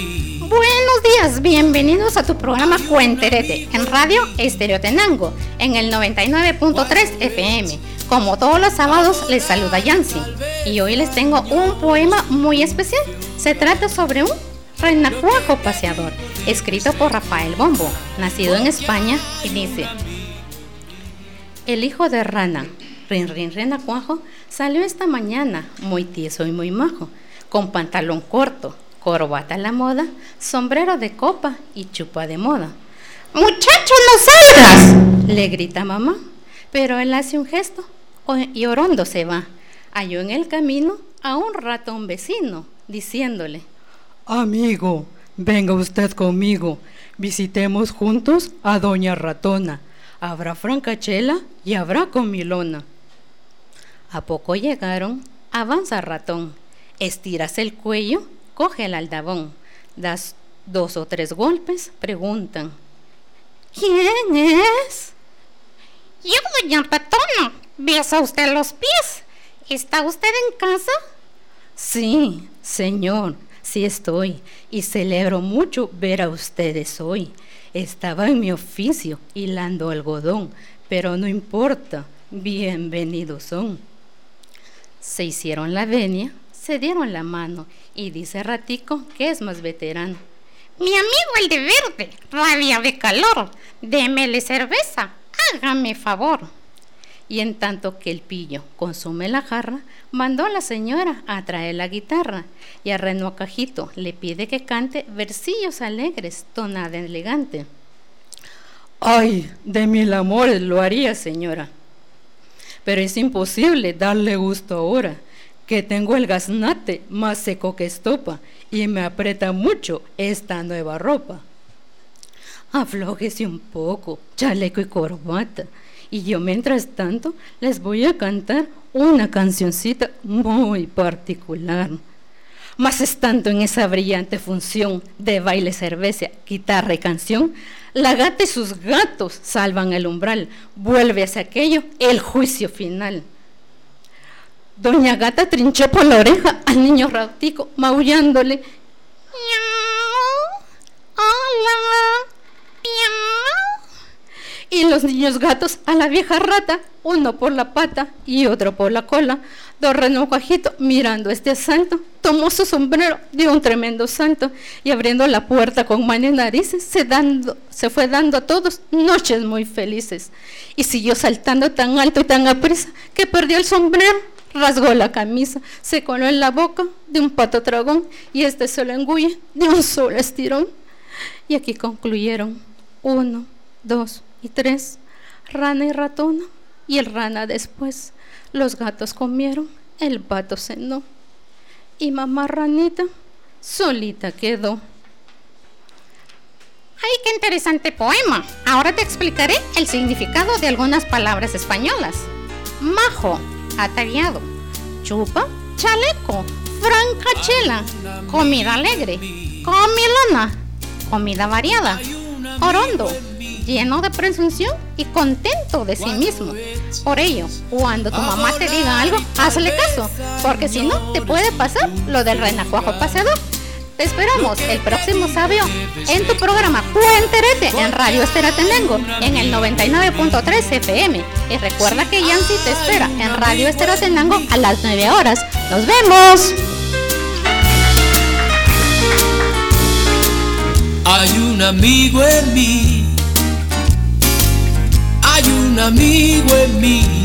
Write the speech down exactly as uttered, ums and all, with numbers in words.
Buenos días, bienvenidos a tu programa Cuenterete en Radio Estereotenango en el noventa y nueve punto tres F M. Como todos los sábados les saluda Yancy y hoy les tengo un poema muy especial. Se trata sobre un renacuajo paseador, escrito por Rafael Bombo, nacido en España, y dice: el hijo de rana, Rin Rin Renacuajo, salió esta mañana, muy tieso y muy majo, con pantalón corto, corbata a la moda, sombrero de copa y chupa de moda. ¡Muchacho, no salgas!, le grita mamá, pero él hace un gesto y orondo se va. Halló en el camino a un ratón vecino, diciéndole: amigo, venga usted conmigo, visitemos juntos a doña ratona, habrá francachela y habrá comilona. A poco llegaron, avanza ratón, estiras el cuello, coge el aldabón, das dos o tres golpes, preguntan: ¿quién es? Yo, doña ratona, ¿besa usted los pies? ¿Está usted en casa? Sí, señor, sí estoy, y celebro mucho ver a ustedes hoy. Estaba en mi oficio hilando algodón, pero no importa, bienvenidos son. Se hicieron la venia, se dieron la mano, y dice Ratico, que es más veterano: mi amigo el de verde, rabia de calor, démele cerveza, hágame favor. Y en tanto que el pillo consume la jarra, mandó a la señora a traer la guitarra, y a Renacuajito le pide que cante versillos alegres, tonada elegante. Ay, de mil amores lo haría, señora, pero es imposible darle gusto ahora, que tengo el gaznate más seco que estopa, y me aprieta mucho esta nueva ropa. Aflójese un poco, chaleco y corbata, y yo mientras tanto les voy a cantar una cancioncita muy particular. Mas estando en esa brillante función de baile, cerveza, guitarra y canción, la gata y sus gatos salvan el umbral, vuelve hacia aquello el juicio final. Doña Gata trinchó por la oreja al niño Ratico, maullándole: miau, hola, miau. Y los niños gatos a la vieja rata, uno por la pata y otro por la cola. Don Renacuajito, mirando este asalto, tomó su sombrero, dio un tremendo salto, y abriendo la puerta con manos y narices, se, dando, se fue dando a todos noches muy felices. Y siguió saltando tan alto y tan aprisa, que perdió el sombrero, rasgó la camisa, se coló en la boca de un pato tragón, y este se lo engulle de un solo estirón. Y aquí concluyeron uno, dos y tres, rana y ratona, y el rana después. Los gatos comieron, el pato cenó, y mamá ranita solita quedó. ¡Ay, qué interesante poema! Ahora te explicaré el significado de algunas palabras españolas. Majo, ataviado; chupa, chaleco; francachela, comida alegre; comilona, comida variada; orondo, lleno de presunción y contento de sí mismo. Por ello, cuando tu mamá te diga algo, hazle caso, porque si no, te puede pasar lo del renacuajo paseador. Te esperamos el próximo sábado en tu programa Cuenterete en Radio Estereotenango en el noventa y nueve punto tres F M. Y recuerda que Yancy te espera en Radio Estereotenango a las nueve horas. ¡Nos vemos! Hay un amigo en mí, hay un amigo en mí.